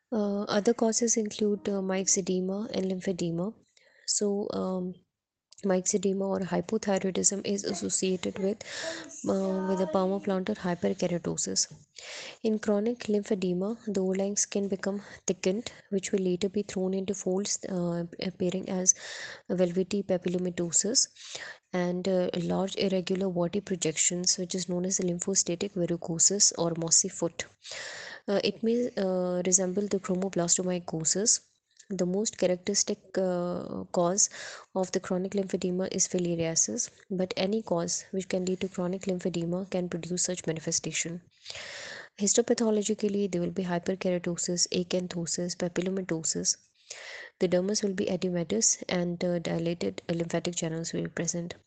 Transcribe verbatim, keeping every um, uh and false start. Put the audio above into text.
Uh, other causes include uh, myxedema and lymphedema. So, um, myxedema or hypothyroidism is associated with uh, with a palmoplantar hyperkeratosis. In chronic lymphedema, the overlying skin become thickened, which will later be thrown into folds, uh, appearing as velvety papillomatosis and uh, large irregular warty projections, which is known as lymphostatic verrucosis or mossy foot. Uh, it may uh, resemble the chromoblastomycosis. The most characteristic uh, cause of the chronic lymphedema is filariasis, but any cause which can lead to chronic lymphedema can produce such manifestation. Histopathologically, there will be hyperkeratosis, acanthosis, papillomatosis. The dermis will be edematous and uh, dilated lymphatic channels will be present.